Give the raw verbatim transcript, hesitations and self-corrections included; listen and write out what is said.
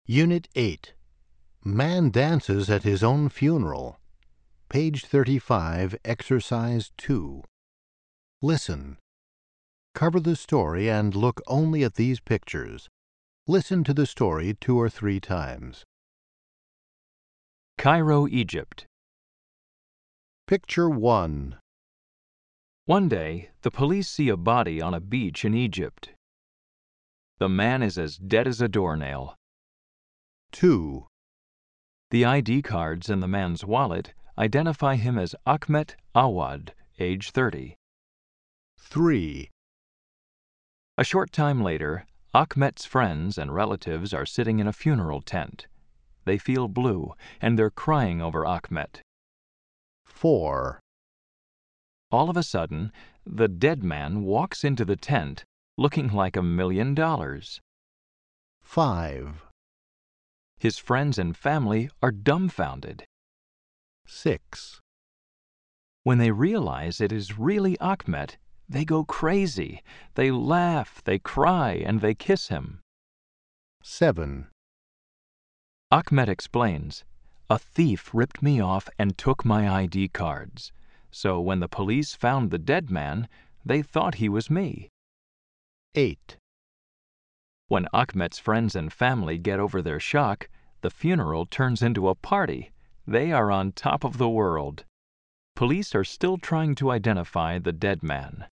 Unit eight. Man dances at his own funeral. Page thirty-five, Exercise two. Listen. Cover the story and look only at these pictures. Listen to the story two or three times. Cairo, Egypt. Picture one. One day, the police see a body on a beach in Egypt. The man is as dead as a doornail. Two. The I D cards in the man's wallet identify him as Ahmet Awad, age thirty. Three. A short time later, Ahmet's friends and relatives are sitting in a funeral tent. They feel blue, and they're crying over Ahmet. Four. All of a sudden, the dead man walks into the tent looking like a million dollars. Five. His friends and family are dumbfounded. Six. When they realize it is really Ahmet, they go crazy. They laugh, they cry, and they kiss him. Seven. Ahmet explains, "A thief ripped me off and took my I D cards. So when the police found the dead man, they thought he was me." Eight. When Ahmet's friends and family get over their shock, the funeral turns into a party. They are on top of the world. Police are still trying to identify the dead man.